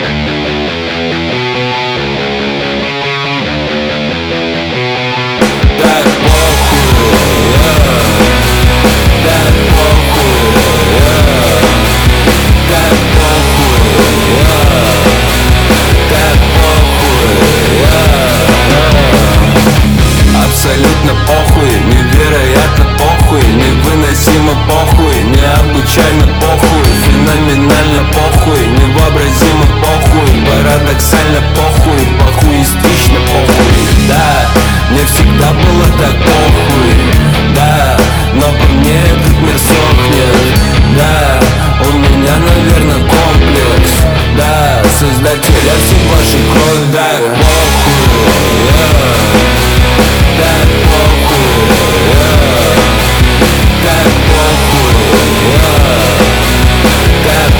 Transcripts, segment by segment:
Абсолютно похуй, невероятно похуй, невыносимо похуй, необычайно похуй, феноменально похуй, невообразимо похуй, парадоксально похуй, похуистично похуй. Да, мне всегда было так похуй, да, но по мне этот мир сохнет. Да, у меня, наверное, комплекс, да, создателя всей вашей крови. Так похуй, так похуй, так похуй, так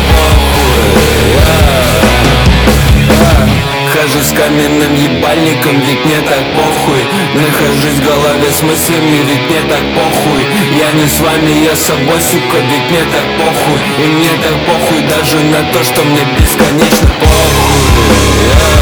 похуй. Хожу с каменным ебальником, ведь мне так похуй. Нахожусь в голове с мыслями, ведь мне так похуй. Я не с вами, я с собой, сука, ведь мне так похуй. И мне так похуй даже на то, что мне бесконечно похуй.